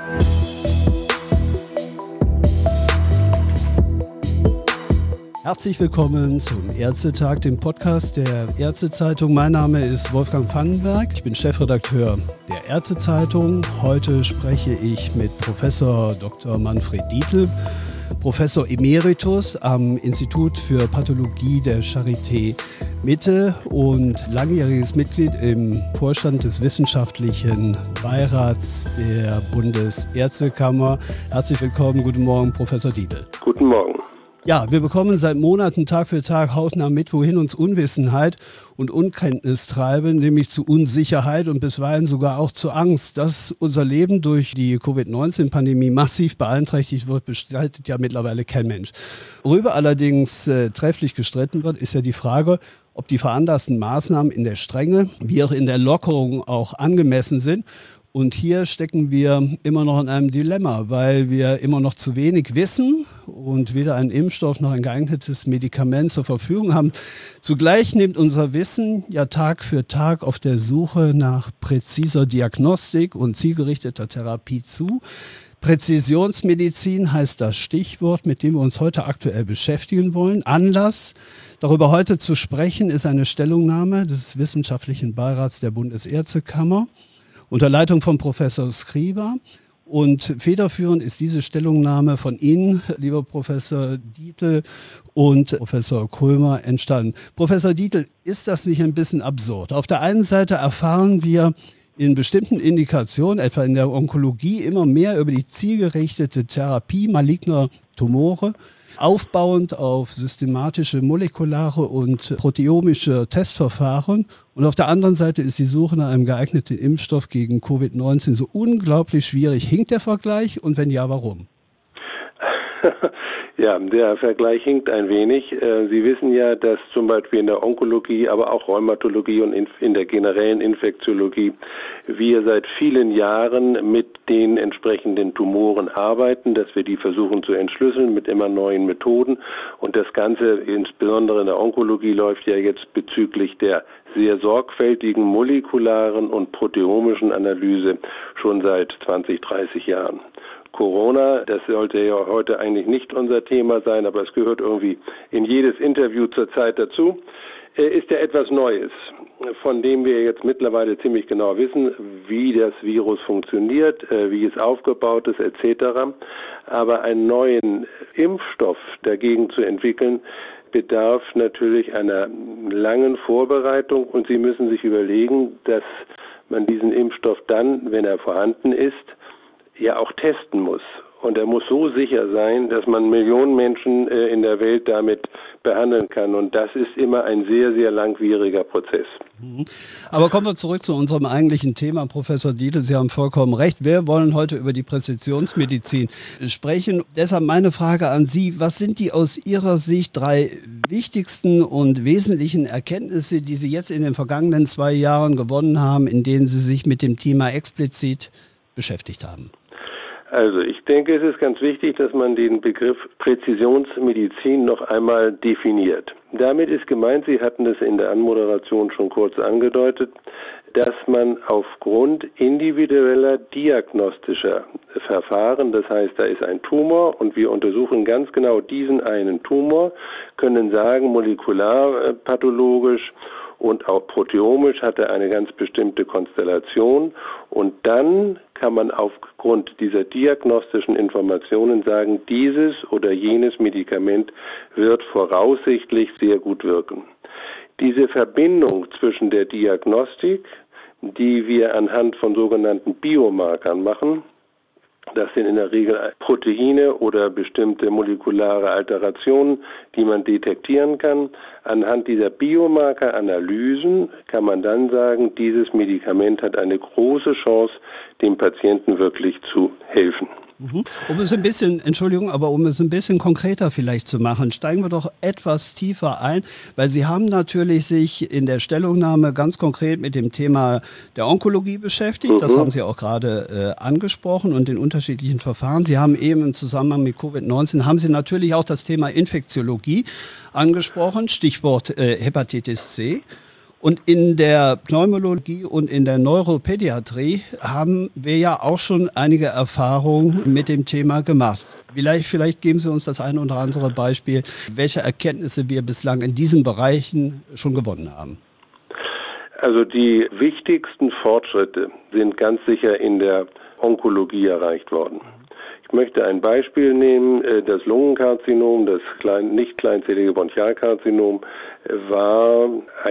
Herzlich willkommen zum Ärztetag, dem Podcast der Ärztezeitung. Mein Name ist Wolfgang Pfannenberg, ich bin Chefredakteur der Ärztezeitung. Heute spreche ich mit Professor Dr. Manfred Dietl, Professor Emeritus am Institut für Pathologie der Charité Mitte und langjähriges Mitglied im Vorstand des wissenschaftlichen Beirats der Bundesärztekammer. Herzlich willkommen, guten Morgen, Professor Dietl. Guten Morgen. Ja, wir bekommen seit Monaten Tag für Tag hautnah mit, wohin uns Unwissenheit und Unkenntnis treiben, nämlich zu Unsicherheit und bisweilen sogar auch zu Angst. Dass unser Leben durch die Covid-19-Pandemie massiv beeinträchtigt wird, bestreitet ja mittlerweile kein Mensch. Worüber allerdings trefflich gestritten wird, ist ja die Frage, ob die veranlassten Maßnahmen in der Strenge wie auch in der Lockerung auch angemessen sind. Und hier stecken wir immer noch in einem Dilemma, weil wir immer noch zu wenig wissen und weder einen Impfstoff noch ein geeignetes Medikament zur Verfügung haben. Zugleich nimmt unser Wissen ja Tag für Tag auf der Suche nach präziser Diagnostik und zielgerichteter Therapie zu. Präzisionsmedizin heißt das Stichwort, mit dem wir uns heute aktuell beschäftigen wollen. Anlass, darüber heute zu sprechen, ist eine Stellungnahme des Wissenschaftlichen Beirats der Bundesärztekammer unter Leitung von Professor Skriba. Und federführend ist diese Stellungnahme von Ihnen, lieber Professor Dietl und Professor Krömer, entstanden. Professor Dietl, ist das nicht ein bisschen absurd? Auf der einen Seite erfahren wir in bestimmten Indikationen, etwa in der Onkologie, immer mehr über die zielgerichtete Therapie maligner Tumore, aufbauend auf systematische molekulare und proteomische Testverfahren. Und auf der anderen Seite ist die Suche nach einem geeigneten Impfstoff gegen Covid-19 so unglaublich schwierig. Hinkt der Vergleich und wenn ja, warum? Ja, der Vergleich hinkt ein wenig. Sie wissen ja, dass zum Beispiel in der Onkologie, aber auch Rheumatologie und in der generellen Infektiologie wir seit vielen Jahren mit den entsprechenden Tumoren arbeiten, dass wir die versuchen zu entschlüsseln mit immer neuen Methoden. Und das Ganze, insbesondere in der Onkologie, läuft ja jetzt bezüglich der sehr sorgfältigen molekularen und proteomischen Analyse schon seit 20, 30 Jahren. Corona, das sollte ja heute eigentlich nicht unser Thema sein, aber es gehört irgendwie in jedes Interview zurzeit dazu, ist ja etwas Neues, von dem wir jetzt mittlerweile ziemlich genau wissen, wie das Virus funktioniert, wie es aufgebaut ist, etc. Aber einen neuen Impfstoff dagegen zu entwickeln, bedarf natürlich einer langen Vorbereitung und Sie müssen sich überlegen, dass man diesen Impfstoff dann, wenn er vorhanden ist, ja auch testen muss. Und er muss so sicher sein, dass man Millionen Menschen in der Welt damit behandeln kann. Und das ist immer ein sehr, sehr langwieriger Prozess. Aber kommen wir zurück zu unserem eigentlichen Thema, Professor Dietl. Sie haben vollkommen recht. Wir wollen heute über die Präzisionsmedizin sprechen. Deshalb meine Frage an Sie. Was sind die aus Ihrer Sicht 3 wichtigsten und wesentlichen Erkenntnisse, die Sie jetzt in den vergangenen 2 Jahren gewonnen haben, in denen Sie sich mit dem Thema explizit beschäftigt haben? Also ich denke, es ist ganz wichtig, dass man den Begriff Präzisionsmedizin noch einmal definiert. Damit ist gemeint, Sie hatten es in der Anmoderation schon kurz angedeutet, dass man aufgrund individueller diagnostischer Verfahren, das heißt, da ist ein Tumor und wir untersuchen ganz genau diesen einen Tumor, können sagen, molekularpathologisch und auch proteomisch hat er eine ganz bestimmte Konstellation und dann kann man aufgrund dieser diagnostischen Informationen sagen, dieses oder jenes Medikament wird voraussichtlich sehr gut wirken. Diese Verbindung zwischen der Diagnostik, die wir anhand von sogenannten Biomarkern machen, das sind in der Regel Proteine oder bestimmte molekulare Alterationen, die man detektieren kann. Anhand dieser Biomarkeranalysen kann man dann sagen, dieses Medikament hat eine große Chance, dem Patienten wirklich zu helfen. Um es ein bisschen konkreter vielleicht zu machen, steigen wir doch etwas tiefer ein, weil Sie haben natürlich sich in der Stellungnahme ganz konkret mit dem Thema der Onkologie beschäftigt. Das haben Sie auch gerade angesprochen und den unterschiedlichen Verfahren. Sie haben eben im Zusammenhang mit Covid-19 haben Sie natürlich auch das Thema Infektiologie angesprochen, Stichwort Hepatitis C. Und in der Pneumologie und in der Neuropädiatrie haben wir ja auch schon einige Erfahrungen mit dem Thema gemacht. Vielleicht geben Sie uns das ein oder andere Beispiel, welche Erkenntnisse wir bislang in diesen Bereichen schon gewonnen haben. Also die wichtigsten Fortschritte sind ganz sicher in der Onkologie erreicht worden. Ich möchte ein Beispiel nehmen. Das Lungenkarzinom, das nicht kleinzellige Bronchialkarzinom, war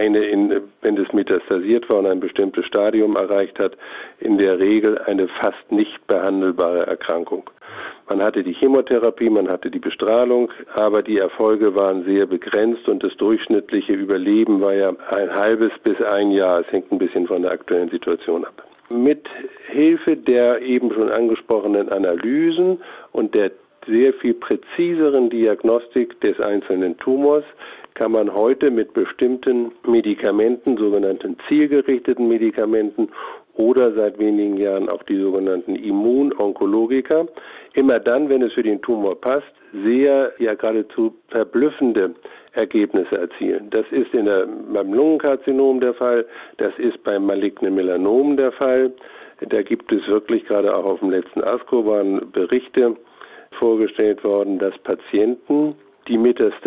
wenn es metastasiert war und ein bestimmtes Stadium erreicht hat, in der Regel eine fast nicht behandelbare Erkrankung. Man hatte die Chemotherapie, man hatte die Bestrahlung, aber die Erfolge waren sehr begrenzt und das durchschnittliche Überleben war ja ein halbes bis ein Jahr. Es hängt ein bisschen von der aktuellen Situation ab. Mit Hilfe der eben schon angesprochenen Analysen und der sehr viel präziseren Diagnostik des einzelnen Tumors kann man heute mit bestimmten Medikamenten, sogenannten zielgerichteten Medikamenten oder seit wenigen Jahren auch die sogenannten Immunonkologika, immer dann, wenn es für den Tumor passt, geradezu verblüffende Ergebnisse erzielen. Das ist beim Lungenkarzinom der Fall, das ist beim malignen Melanom der Fall. Da gibt es wirklich, gerade auch auf dem letzten ASCO waren Berichte vorgestellt worden, dass Patienten, die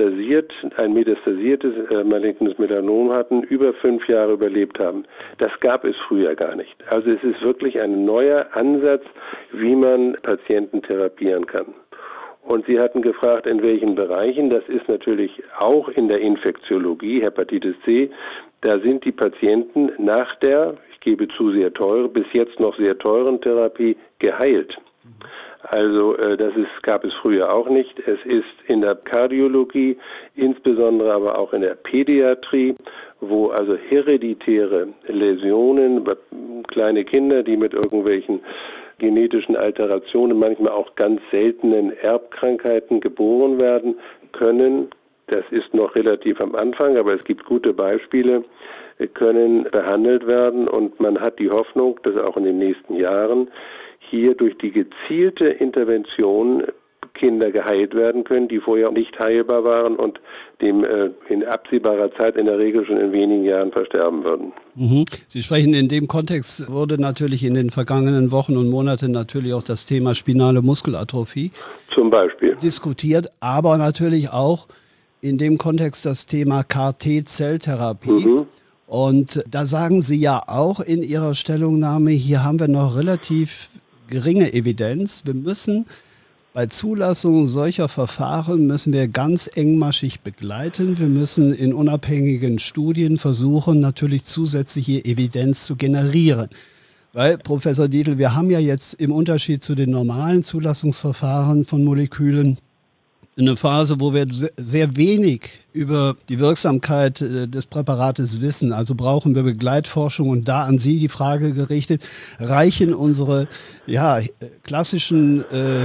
ein metastasiertes malignes Melanom hatten, über 5 Jahre überlebt haben. Das gab es früher gar nicht. Also es ist wirklich ein neuer Ansatz, wie man Patienten therapieren kann. Und Sie hatten gefragt, in welchen Bereichen. Das ist natürlich auch in der Infektiologie, Hepatitis C. Da sind die Patienten nach der, ich gebe zu, bis jetzt noch sehr teuren Therapie geheilt. Also gab es früher auch nicht. Es ist in der Kardiologie, insbesondere aber auch in der Pädiatrie, wo also hereditäre Läsionen, kleine Kinder, die mit irgendwelchen genetischen Alterationen, manchmal auch ganz seltenen Erbkrankheiten geboren werden können. Das ist noch relativ am Anfang, aber es gibt gute Beispiele, können behandelt werden und man hat die Hoffnung, dass auch in den nächsten Jahren hier durch die gezielte Intervention Kinder geheilt werden können, die vorher nicht heilbar waren und dem in absehbarer Zeit in der Regel schon in wenigen Jahren versterben würden. Sie sprechen in dem Kontext, wurde natürlich in den vergangenen Wochen und Monaten natürlich auch das Thema spinale Muskelatrophie zum Beispiel diskutiert, aber natürlich auch in dem Kontext das Thema CAR-T-Zelltherapie. Und da sagen Sie ja auch in Ihrer Stellungnahme, hier haben wir noch relativ geringe Evidenz. Wir müssen bei Zulassung solcher Verfahren ganz engmaschig begleiten. Wir müssen in unabhängigen Studien versuchen, natürlich zusätzliche Evidenz zu generieren. Weil, Professor Dietl, wir haben ja jetzt im Unterschied zu den normalen Zulassungsverfahren von Molekülen eine Phase, wo wir sehr wenig über die Wirksamkeit des Präparates wissen. Also brauchen wir Begleitforschung und da an Sie die Frage gerichtet, reichen unsere klassischen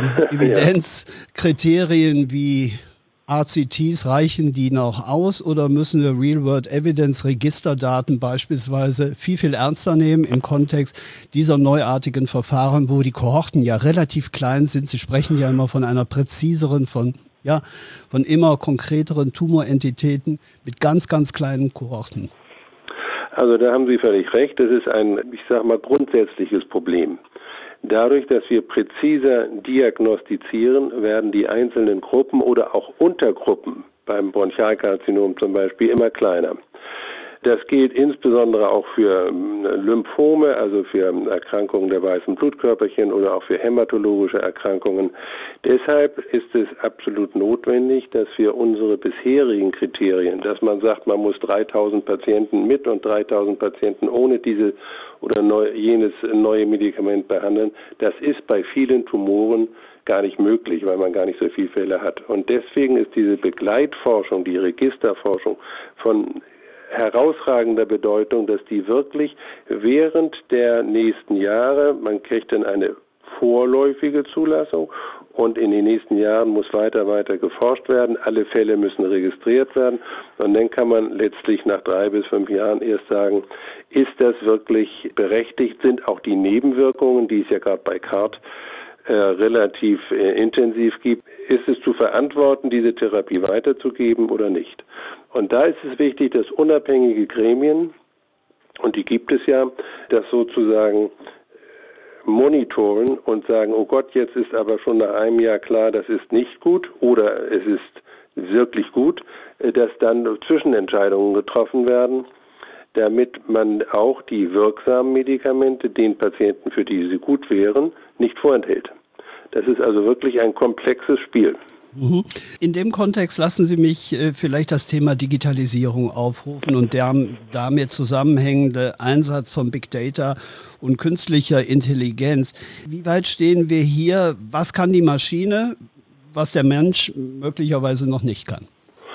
Evidenzkriterien wie RCTs, reichen die noch aus oder müssen wir Real-World-Evidence-Registerdaten beispielsweise viel ernster nehmen im Kontext dieser neuartigen Verfahren, wo die Kohorten ja relativ klein sind? Sie sprechen ja immer von einer präziseren, von immer konkreteren Tumorentitäten mit ganz, ganz kleinen Kohorten. Also da haben Sie völlig recht. Das ist ein, grundsätzliches Problem. Dadurch, dass wir präziser diagnostizieren, werden die einzelnen Gruppen oder auch Untergruppen beim Bronchialkarzinom zum Beispiel immer kleiner. Das gilt insbesondere auch für Lymphome, also für Erkrankungen der weißen Blutkörperchen oder auch für hämatologische Erkrankungen. Deshalb ist es absolut notwendig, dass wir unsere bisherigen Kriterien, dass man sagt, man muss 3000 Patienten mit und 3000 Patienten ohne diese oder jenes neue Medikament behandeln, das ist bei vielen Tumoren gar nicht möglich, weil man gar nicht so viele Fälle hat. Und deswegen ist diese Begleitforschung, die Registerforschung von herausragender Bedeutung, dass die wirklich während der nächsten Jahre, man kriegt dann eine vorläufige Zulassung und in den nächsten Jahren muss weiter geforscht werden. Alle Fälle müssen registriert werden und dann kann man letztlich nach 3 bis 5 Jahren erst sagen, ist das wirklich berechtigt? Sind auch die Nebenwirkungen, die es ja gerade bei CAR-T relativ intensiv gibt, ist es zu verantworten, diese Therapie weiterzugeben oder nicht? Und da ist es wichtig, dass unabhängige Gremien und die gibt es ja, das sozusagen monitoren und sagen, oh Gott, jetzt ist aber schon nach einem Jahr klar, das ist nicht gut oder es ist wirklich gut, dass dann Zwischenentscheidungen getroffen werden, damit man auch die wirksamen Medikamente den Patienten, für die sie gut wären, nicht vorenthält. Das ist also wirklich ein komplexes Spiel. In dem Kontext lassen Sie mich vielleicht das Thema Digitalisierung aufrufen und der damit zusammenhängende Einsatz von Big Data und künstlicher Intelligenz. Wie weit stehen wir hier? Was kann die Maschine, was der Mensch möglicherweise noch nicht kann?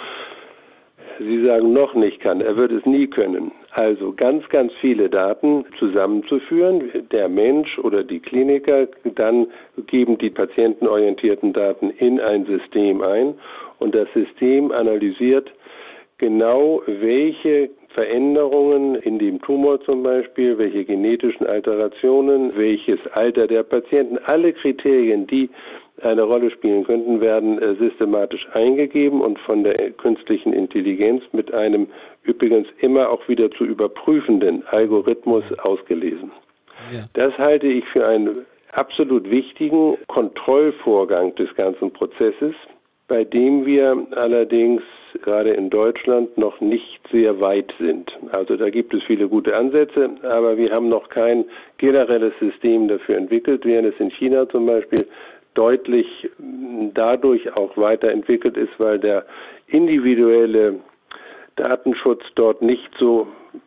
Sie sagen noch nicht kann, er wird es nie können. Also ganz, ganz viele Daten zusammenzuführen. Der Mensch oder die Kliniker dann geben die patientenorientierten Daten in ein System ein und das System analysiert genau, welche Veränderungen in dem Tumor zum Beispiel, welche genetischen Alterationen, welches Alter der Patienten, alle Kriterien, die eine Rolle spielen könnten, werden systematisch eingegeben und von der künstlichen Intelligenz mit einem übrigens immer auch wieder zu überprüfenden Algorithmus ausgelesen. Ja. Das halte ich für einen absolut wichtigen Kontrollvorgang des ganzen Prozesses, bei dem wir allerdings gerade in Deutschland noch nicht sehr weit sind. Also da gibt es viele gute Ansätze, aber wir haben noch kein generelles System dafür entwickelt, während es in China zum Beispiel deutlich dadurch auch weiterentwickelt ist, weil der individuelle Datenschutz dort nicht so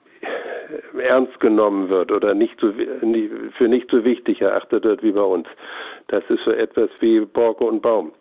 ernst genommen wird oder für nicht so wichtig erachtet wird wie bei uns. Das ist so etwas wie Borke und Baum.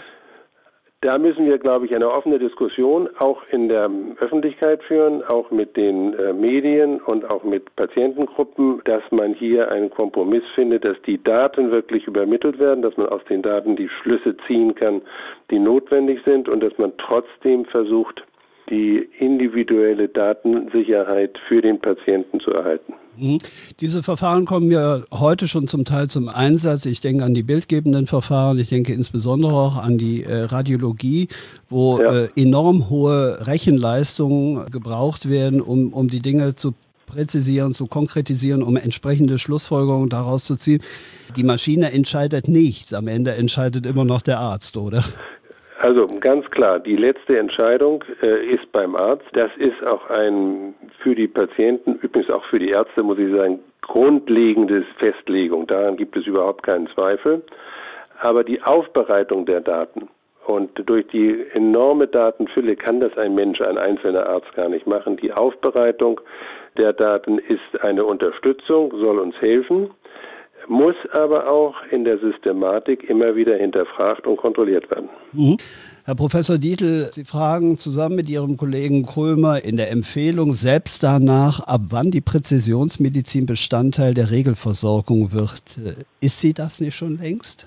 Da müssen wir, glaube ich, eine offene Diskussion auch in der Öffentlichkeit führen, auch mit den Medien und auch mit Patientengruppen, dass man hier einen Kompromiss findet, dass die Daten wirklich übermittelt werden, dass man aus den Daten die Schlüsse ziehen kann, die notwendig sind und dass man trotzdem versucht, die individuelle Datensicherheit für den Patienten zu erhalten. Diese Verfahren kommen ja heute schon zum Teil zum Einsatz. Ich denke an die bildgebenden Verfahren, ich denke insbesondere auch an die Radiologie, wo enorm hohe Rechenleistungen gebraucht werden, um die Dinge zu präzisieren, zu konkretisieren, um entsprechende Schlussfolgerungen daraus zu ziehen. Die Maschine entscheidet nichts, am Ende entscheidet immer noch der Arzt, oder? Also ganz klar, die letzte Entscheidung ist beim Arzt. Das ist auch ein für die Patienten, übrigens auch für die Ärzte, muss ich sagen, grundlegendes Festlegung. Daran gibt es überhaupt keinen Zweifel. Aber die Aufbereitung der Daten und durch die enorme Datenfülle kann das ein Mensch, ein einzelner Arzt gar nicht machen. Die Aufbereitung der Daten ist eine Unterstützung, soll uns helfen, muss aber auch in der Systematik immer wieder hinterfragt und kontrolliert werden. Herr Professor Dietl, Sie fragen zusammen mit Ihrem Kollegen Krömer in der Empfehlung selbst danach, ab wann die Präzisionsmedizin Bestandteil der Regelversorgung wird. Ist sie das nicht schon längst?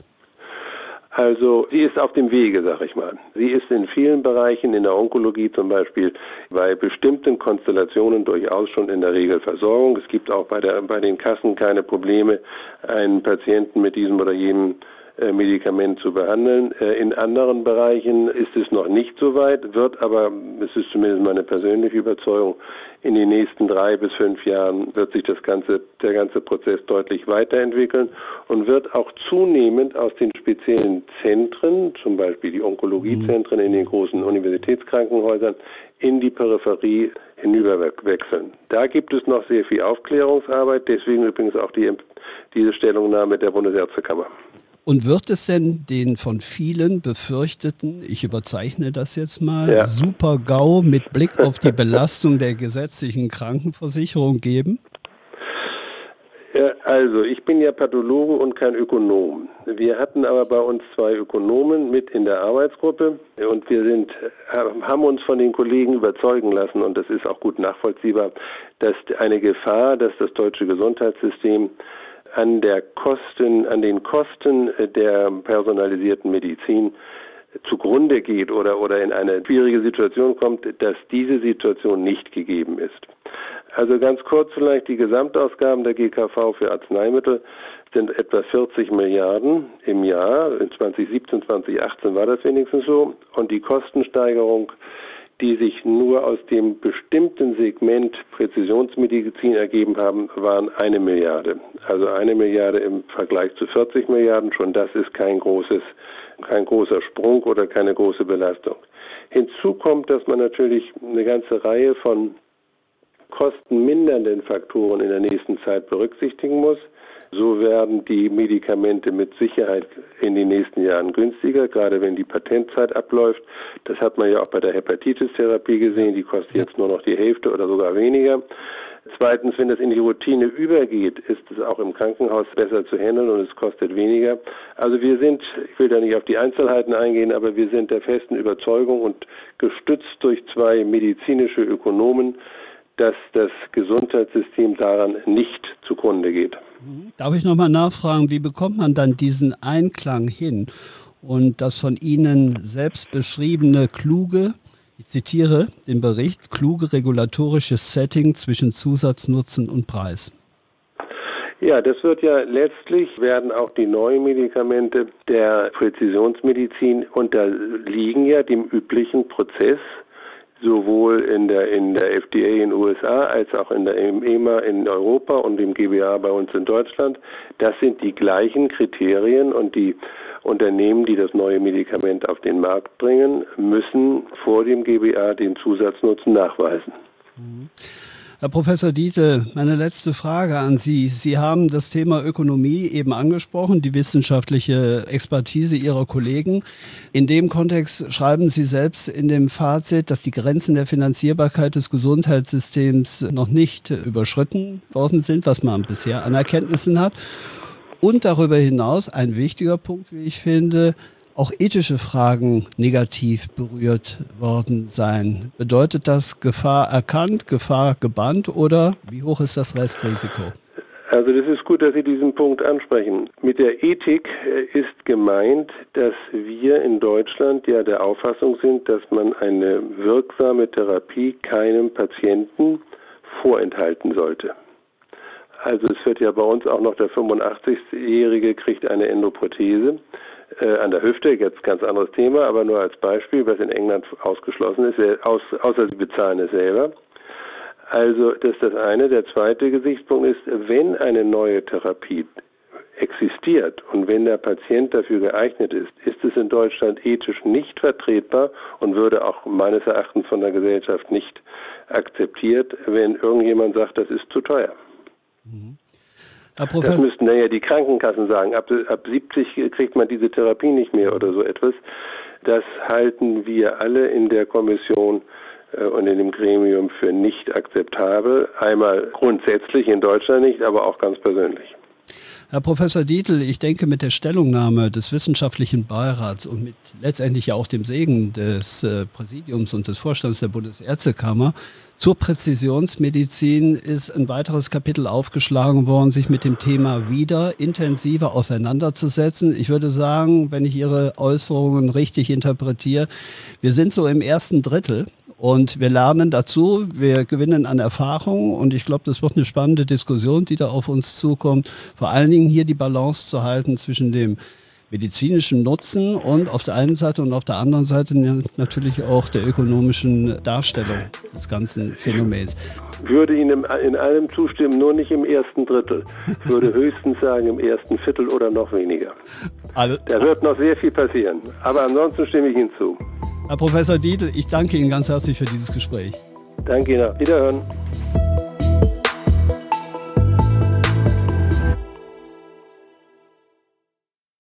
Also sie ist auf dem Wege, sag ich mal. Sie ist in vielen Bereichen, in der Onkologie zum Beispiel, bei bestimmten Konstellationen durchaus schon in der Regelversorgung. Es gibt auch bei den Kassen keine Probleme, einen Patienten mit diesem oder jenem Medikament zu behandeln. In anderen Bereichen ist es noch nicht so weit, wird aber, es ist zumindest meine persönliche Überzeugung, in den nächsten 3 bis 5 Jahren wird sich der ganze Prozess deutlich weiterentwickeln und wird auch zunehmend aus den speziellen Zentren, zum Beispiel die Onkologiezentren in den großen Universitätskrankenhäusern, in die Peripherie hinüberwechseln. Da gibt es noch sehr viel Aufklärungsarbeit, deswegen übrigens auch diese Stellungnahme der Bundesärztekammer. Und wird es denn den von vielen befürchteten, ich überzeichne das jetzt mal, Super-GAU mit Blick auf die Belastung der gesetzlichen Krankenversicherung geben? Ja, also ich bin ja Pathologe und kein Ökonom. Wir hatten aber bei uns 2 Ökonomen mit in der Arbeitsgruppe und wir haben uns von den Kollegen überzeugen lassen, und das ist auch gut nachvollziehbar, dass eine Gefahr, dass das deutsche Gesundheitssystem an den Kosten der personalisierten Medizin zugrunde geht oder in eine schwierige Situation kommt, dass diese Situation nicht gegeben ist. Also ganz kurz vielleicht, die Gesamtausgaben der GKV für Arzneimittel sind etwa 40 Milliarden im Jahr. In 2017, 2018 war das wenigstens so. Und die Kostensteigerung, die sich nur aus dem bestimmten Segment Präzisionsmedizin ergeben haben, waren 1 Milliarde. Also 1 Milliarde im Vergleich zu 40 Milliarden, schon das ist kein großer Sprung oder keine große Belastung. Hinzu kommt, dass man natürlich eine ganze Reihe von kostenmindernden Faktoren in der nächsten Zeit berücksichtigen muss. So werden die Medikamente mit Sicherheit in den nächsten Jahren günstiger, gerade wenn die Patentzeit abläuft. Das hat man ja auch bei der Hepatitis-Therapie gesehen, die kostet jetzt nur noch die Hälfte oder sogar weniger. Zweitens, wenn das in die Routine übergeht, ist es auch im Krankenhaus besser zu handeln und es kostet weniger. Also wir sind, ich will da nicht auf die Einzelheiten eingehen, aber wir sind der festen Überzeugung und gestützt durch 2 medizinische Ökonomen, dass das Gesundheitssystem daran nicht zugrunde geht. Darf ich nochmal nachfragen, wie bekommt man dann diesen Einklang hin und das von Ihnen selbst beschriebene kluge, ich zitiere den Bericht, kluge regulatorisches Setting zwischen Zusatznutzen und Preis? Ja, das wird ja letztlich, werden auch die neuen Medikamente der Präzisionsmedizin unterliegen ja dem üblichen Prozess, sowohl in der FDA in den USA als auch im EMA in Europa und dem GBA bei uns in Deutschland. Das sind die gleichen Kriterien und die Unternehmen, die das neue Medikament auf den Markt bringen, müssen vor dem GBA den Zusatznutzen nachweisen. Herr Professor Dietl, meine letzte Frage an Sie. Sie haben das Thema Ökonomie eben angesprochen, die wissenschaftliche Expertise Ihrer Kollegen. In dem Kontext schreiben Sie selbst in dem Fazit, dass die Grenzen der Finanzierbarkeit des Gesundheitssystems noch nicht überschritten worden sind, was man bisher an Erkenntnissen hat. Und darüber hinaus ein wichtiger Punkt, wie ich finde, auch ethische Fragen negativ berührt worden sein. Bedeutet das Gefahr erkannt, Gefahr gebannt oder wie hoch ist das Restrisiko? Also das ist gut, dass Sie diesen Punkt ansprechen. Mit der Ethik ist gemeint, dass wir in Deutschland ja der Auffassung sind, dass man eine wirksame Therapie keinem Patienten vorenthalten sollte. Also es wird ja bei uns auch noch der 85-Jährige kriegt eine Endoprothese an der Hüfte, jetzt ganz anderes Thema, aber nur als Beispiel, was in England ausgeschlossen ist, außer sie bezahlen es selber. Also das ist das eine. Der zweite Gesichtspunkt ist, wenn eine neue Therapie existiert und wenn der Patient dafür geeignet ist, ist es in Deutschland ethisch nicht vertretbar und würde auch meines Erachtens von der Gesellschaft nicht akzeptiert, wenn irgendjemand sagt, das ist zu teuer. Das müssten ja die Krankenkassen sagen. Ab 70 kriegt man diese Therapie nicht mehr oder so etwas. Das halten wir alle in der Kommission und in dem Gremium für nicht akzeptabel. Einmal grundsätzlich in Deutschland nicht, aber auch ganz persönlich. Herr Professor Dietl, ich denke, mit der Stellungnahme des Wissenschaftlichen Beirats und mit letztendlich ja auch dem Segen des Präsidiums und des Vorstands der Bundesärztekammer zur Präzisionsmedizin ist ein weiteres Kapitel aufgeschlagen worden, sich mit dem Thema wieder intensiver auseinanderzusetzen. Ich würde sagen, wenn ich Ihre Äußerungen richtig interpretiere, wir sind so im ersten Drittel. Und wir lernen dazu, wir gewinnen an Erfahrung und ich glaube, das wird eine spannende Diskussion, die da auf uns zukommt. Vor allen Dingen hier die Balance zu halten zwischen dem medizinischen Nutzen und auf der einen Seite und auf der anderen Seite natürlich auch der ökonomischen Darstellung des ganzen Phänomens. Ich würde Ihnen in allem zustimmen, nur nicht im ersten Drittel. Ich würde höchstens sagen im ersten Viertel oder noch weniger. Da wird noch sehr viel passieren, aber ansonsten stimme ich Ihnen zu. Herr Professor Dietl, ich danke Ihnen ganz herzlich für dieses Gespräch. Danke Ihnen. Wiederhören.